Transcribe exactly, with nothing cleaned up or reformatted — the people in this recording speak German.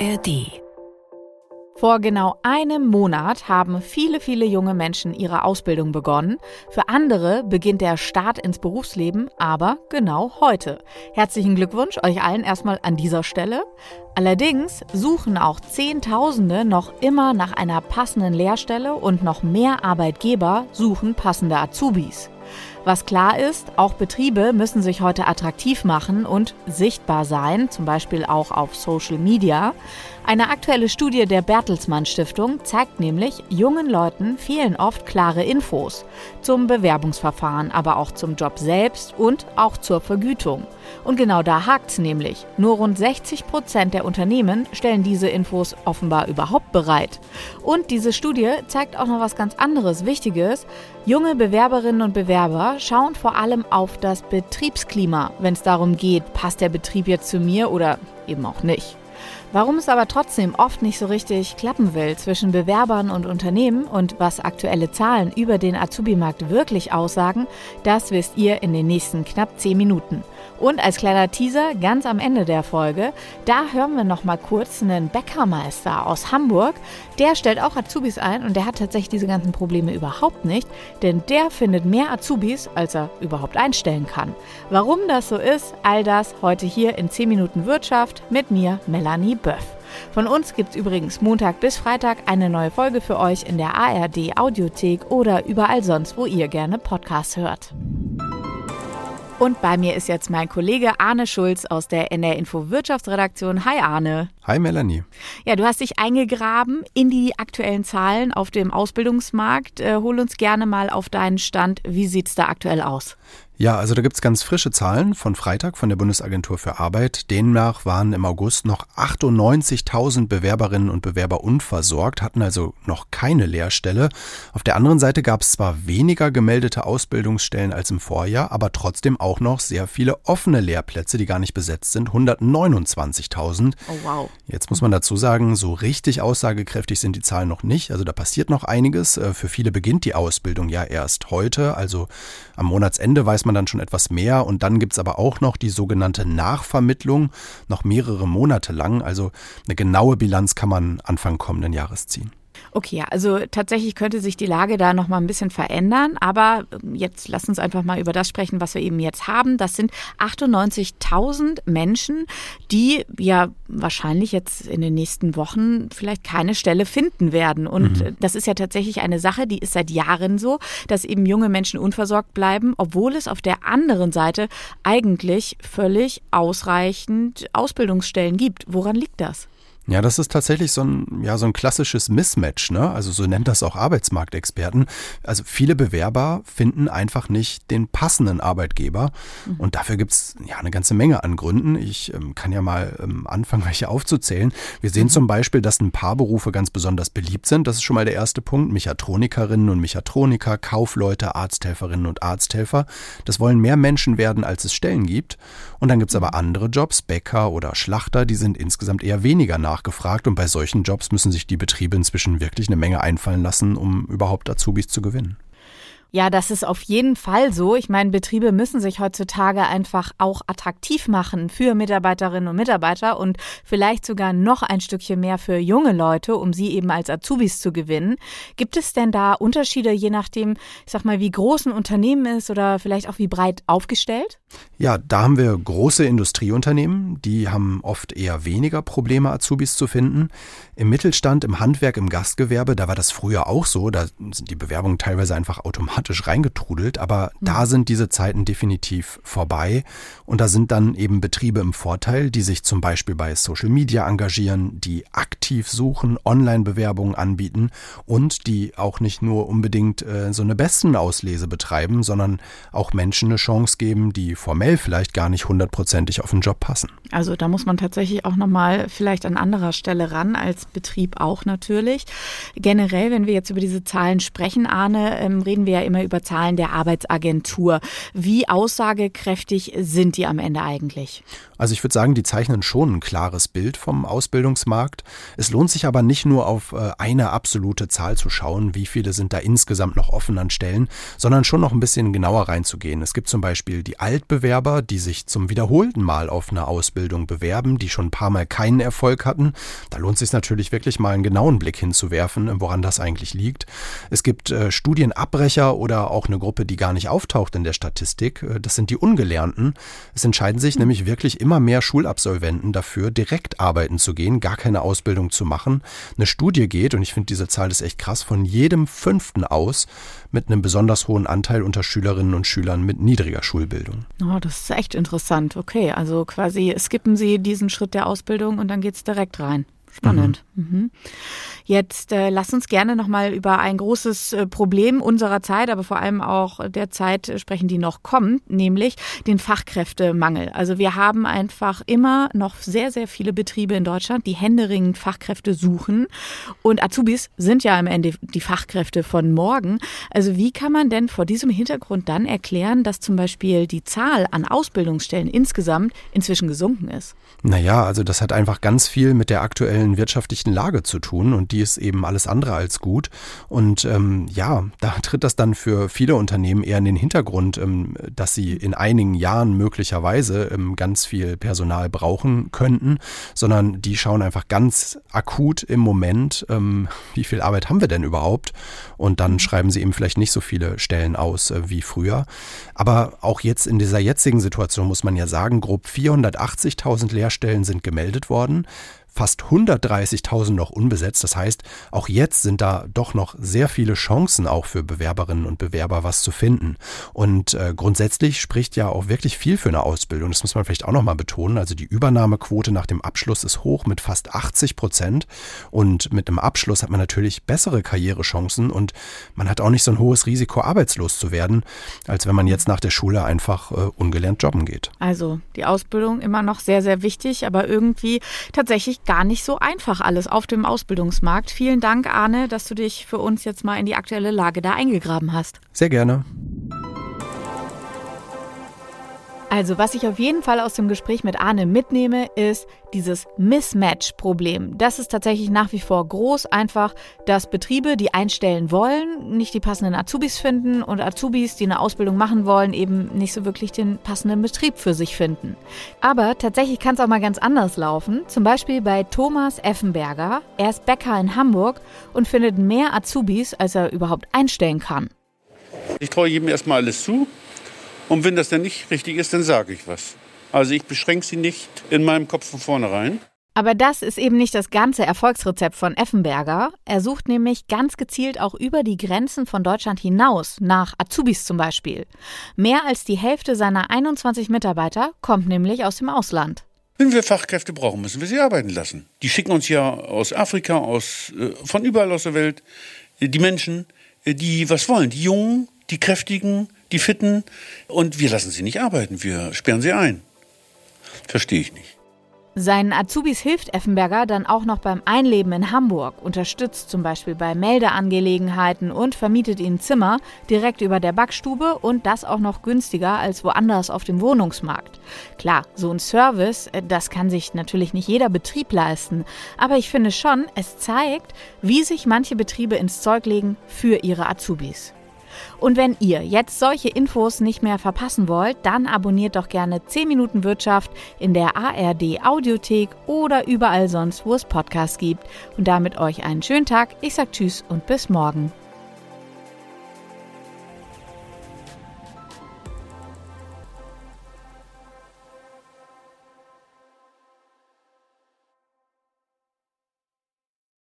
R D. Vor genau einem Monat haben viele, viele junge Menschen ihre Ausbildung begonnen. Für andere beginnt der Start ins Berufsleben aber genau heute. Herzlichen Glückwunsch euch allen erstmal an dieser Stelle. Allerdings suchen auch Zehntausende noch immer nach einer passenden Lehrstelle und noch mehr Arbeitgeber suchen passende Azubis. Was klar ist, auch Betriebe müssen sich heute attraktiv machen und sichtbar sein, zum Beispiel auch auf Social Media. Eine aktuelle Studie der Bertelsmann Stiftung zeigt nämlich, jungen Leuten fehlen oft klare Infos zum Bewerbungsverfahren, aber auch zum Job selbst und auch zur Vergütung. Und genau da hakt's nämlich. Nur rund sechzig Prozent der Unternehmen stellen diese Infos offenbar überhaupt bereit. Und diese Studie zeigt auch noch was ganz anderes, Wichtiges. Junge Bewerberinnen und Bewerber schauen vor allem auf das Betriebsklima, wenn es darum geht, passt der Betrieb jetzt zu mir oder eben auch nicht. Warum es aber trotzdem oft nicht so richtig klappen will zwischen Bewerbern und Unternehmen und was aktuelle Zahlen über den Azubi-Markt wirklich aussagen, das wisst ihr in den nächsten knapp zehn Minuten. Und als kleiner Teaser ganz am Ende der Folge, da hören wir noch mal kurz einen Bäckermeister aus Hamburg. Der stellt auch Azubis ein und der hat tatsächlich diese ganzen Probleme überhaupt nicht, denn der findet mehr Azubis, als er überhaupt einstellen kann. Warum das so ist, all das heute hier in zehn Minuten Wirtschaft mit mir, Melanie Böff. Von uns gibt's übrigens Montag bis Freitag eine neue Folge für euch in der A R D Audiothek oder überall sonst, wo ihr gerne Podcasts hört. Und bei mir ist jetzt mein Kollege Arne Schulz aus der N R Info Wirtschaftsredaktion. Hi Arne. Hi Melanie. Ja, du hast dich eingegraben in die aktuellen Zahlen auf dem Ausbildungsmarkt. Äh, hol uns gerne mal auf deinen Stand. Wie sieht's da aktuell aus? Ja, also da gibt's ganz frische Zahlen von Freitag von der Bundesagentur für Arbeit. Demnach waren im August noch achtundneunzigtausend Bewerberinnen und Bewerber unversorgt, hatten also noch keine Lehrstelle. Auf der anderen Seite gab es zwar weniger gemeldete Ausbildungsstellen als im Vorjahr, aber trotzdem auch noch sehr viele offene Lehrplätze, die gar nicht besetzt sind, hundertneunundzwanzigtausend. Oh wow. Jetzt muss man dazu sagen, so richtig aussagekräftig sind die Zahlen noch nicht. Also da passiert noch einiges. Für viele beginnt die Ausbildung ja erst heute, also am Monatsende weiß man dann schon etwas mehr und dann gibt's aber auch noch die sogenannte Nachvermittlung, noch mehrere Monate lang. Also eine genaue Bilanz kann man Anfang kommenden Jahres ziehen. Okay, also tatsächlich könnte sich die Lage da noch mal ein bisschen verändern, aber jetzt lass uns einfach mal über das sprechen, was wir eben jetzt haben. Das sind achtundneunzigtausend Menschen, die ja wahrscheinlich jetzt in den nächsten Wochen vielleicht keine Stelle finden werden. Und mhm. das ist ja tatsächlich eine Sache, die ist seit Jahren so, dass eben junge Menschen unversorgt bleiben, obwohl es auf der anderen Seite eigentlich völlig ausreichend Ausbildungsstellen gibt. Woran liegt das? Ja, das ist tatsächlich so ein, ja, so ein klassisches Mismatch, ne? Also so nennt das auch Arbeitsmarktexperten. Also viele Bewerber finden einfach nicht den passenden Arbeitgeber. Mhm. Und dafür gibt's ja eine ganze Menge an Gründen. Ich ähm, kann ja mal ähm, anfangen, welche aufzuzählen. Wir sehen mhm. zum Beispiel, dass ein paar Berufe ganz besonders beliebt sind. Das ist schon mal der erste Punkt. Mechatronikerinnen und Mechatroniker, Kaufleute, Arzthelferinnen und Arzthelfer. Das wollen mehr Menschen werden, als es Stellen gibt. Und dann gibt's mhm. aber andere Jobs, Bäcker oder Schlachter, die sind insgesamt eher weniger nach. nachgefragt und bei solchen Jobs müssen sich die Betriebe inzwischen wirklich eine Menge einfallen lassen, um überhaupt Azubis zu gewinnen. Ja, das ist auf jeden Fall so. Ich meine, Betriebe müssen sich heutzutage einfach auch attraktiv machen für Mitarbeiterinnen und Mitarbeiter und vielleicht sogar noch ein Stückchen mehr für junge Leute, um sie eben als Azubis zu gewinnen. Gibt es denn da Unterschiede, je nachdem, ich sag mal, wie groß ein Unternehmen ist oder vielleicht auch wie breit aufgestellt? Ja, da haben wir große Industrieunternehmen, die haben oft eher weniger Probleme, Azubis zu finden. Im Mittelstand, im Handwerk, im Gastgewerbe, da war das früher auch so, da sind die Bewerbungen teilweise einfach automatisch reingetrudelt, aber mhm. da sind diese Zeiten definitiv vorbei und da sind dann eben Betriebe im Vorteil, die sich zum Beispiel bei Social Media engagieren, die aktiv suchen, Online-Bewerbungen anbieten und die auch nicht nur unbedingt äh, so eine Bestenauslese betreiben, sondern auch Menschen eine Chance geben, die formell vielleicht gar nicht hundertprozentig auf den Job passen. Also da muss man tatsächlich auch nochmal vielleicht an anderer Stelle ran, als Betrieb auch natürlich. Generell, wenn wir jetzt über diese Zahlen sprechen, Arne, ähm, reden wir ja immer immer über Zahlen der Arbeitsagentur. Wie aussagekräftig sind die am Ende eigentlich? Also ich würde sagen, die zeichnen schon ein klares Bild vom Ausbildungsmarkt. Es lohnt sich aber nicht nur auf eine absolute Zahl zu schauen, wie viele sind da insgesamt noch offen an Stellen, sondern schon noch ein bisschen genauer reinzugehen. Es gibt zum Beispiel die Altbewerber, die sich zum wiederholten Mal auf eine Ausbildung bewerben, die schon ein paar Mal keinen Erfolg hatten. Da lohnt es sich natürlich wirklich mal einen genauen Blick hinzuwerfen, woran das eigentlich liegt. Es gibt äh, Studienabbrecher oder auch eine Gruppe, die gar nicht auftaucht in der Statistik. Das sind die Ungelernten. Es entscheiden sich mhm. nämlich wirklich immer mehr Schulabsolventen dafür, direkt arbeiten zu gehen, gar keine Ausbildung zu machen. Eine Studie geht, und ich finde diese Zahl ist echt krass, von jedem Fünften aus, mit einem besonders hohen Anteil unter Schülerinnen und Schülern mit niedriger Schulbildung. Oh, das ist echt interessant. Okay, also quasi skippen Sie diesen Schritt der Ausbildung und dann geht es direkt rein. Spannend. Mhm. Mhm. Jetzt äh, lass uns gerne nochmal über ein großes äh, Problem unserer Zeit, aber vor allem auch der Zeit sprechen, die noch kommt, nämlich den Fachkräftemangel. Also wir haben einfach immer noch sehr, sehr viele Betriebe in Deutschland, die händeringend Fachkräfte suchen. Und Azubis sind ja am Ende die Fachkräfte von morgen. Also wie kann man denn vor diesem Hintergrund dann erklären, dass zum Beispiel die Zahl an Ausbildungsstellen insgesamt inzwischen gesunken ist? Naja, also das hat einfach ganz viel mit der aktuellen wirtschaftlichen Lage zu tun und die ist eben alles andere als gut. Und ähm, ja, da tritt das dann für viele Unternehmen eher in den Hintergrund, ähm, dass sie in einigen Jahren möglicherweise ähm, ganz viel Personal brauchen könnten, sondern die schauen einfach ganz akut im Moment, ähm, wie viel Arbeit haben wir denn überhaupt? Und dann schreiben sie eben vielleicht nicht so viele Stellen aus äh, wie früher. Aber auch jetzt in dieser jetzigen Situation muss man ja sagen, grob vierhundertachtzigtausend Lehrstellen sind gemeldet worden. Fast hundertdreißigtausend noch unbesetzt. Das heißt, auch jetzt sind da doch noch sehr viele Chancen auch für Bewerberinnen und Bewerber, was zu finden. Und äh, grundsätzlich spricht ja auch wirklich viel für eine Ausbildung. Das muss man vielleicht auch nochmal betonen. Also die Übernahmequote nach dem Abschluss ist hoch mit fast achtzig Prozent. Und mit einem Abschluss hat man natürlich bessere Karrierechancen und man hat auch nicht so ein hohes Risiko, arbeitslos zu werden, als wenn man jetzt nach der Schule einfach äh, ungelernt jobben geht. Also die Ausbildung immer noch sehr, sehr wichtig, aber irgendwie tatsächlich gar nicht so einfach alles auf dem Ausbildungsmarkt. Vielen Dank, Arne, dass du dich für uns jetzt mal in die aktuelle Lage da eingegraben hast. Sehr gerne. Also was ich auf jeden Fall aus dem Gespräch mit Arne mitnehme, ist dieses Mismatch-Problem. Das ist tatsächlich nach wie vor groß, einfach, dass Betriebe, die einstellen wollen, nicht die passenden Azubis finden und Azubis, die eine Ausbildung machen wollen, eben nicht so wirklich den passenden Betrieb für sich finden. Aber tatsächlich kann es auch mal ganz anders laufen. Zum Beispiel bei Thomas Effenberger. Er ist Bäcker in Hamburg und findet mehr Azubis, als er überhaupt einstellen kann. Ich traue jedem erstmal alles zu. Und wenn das dann nicht richtig ist, dann sage ich was. Also ich beschränke sie nicht in meinem Kopf von vornherein. Aber das ist eben nicht das ganze Erfolgsrezept von Effenberger. Er sucht nämlich ganz gezielt auch über die Grenzen von Deutschland hinaus, nach Azubis zum Beispiel. Mehr als die Hälfte seiner einundzwanzig Mitarbeiter kommt nämlich aus dem Ausland. Wenn wir Fachkräfte brauchen, müssen wir sie arbeiten lassen. Die schicken uns ja aus Afrika, aus, von überall aus der Welt, die Menschen, die was wollen. Die Jungen, die Kräftigen, die Fitten. Und wir lassen sie nicht arbeiten, wir sperren sie ein. Verstehe ich nicht. Seinen Azubis hilft Effenberger dann auch noch beim Einleben in Hamburg, unterstützt zum Beispiel bei Meldeangelegenheiten und vermietet ihnen Zimmer direkt über der Backstube und das auch noch günstiger als woanders auf dem Wohnungsmarkt. Klar, so ein Service, das kann sich natürlich nicht jeder Betrieb leisten, aber ich finde schon, es zeigt, wie sich manche Betriebe ins Zeug legen für ihre Azubis. Und wenn ihr jetzt solche Infos nicht mehr verpassen wollt, dann abonniert doch gerne zehn Minuten Wirtschaft in der A R D Audiothek oder überall sonst, wo es Podcasts gibt. Und damit euch einen schönen Tag. Ich sag Tschüss und bis morgen.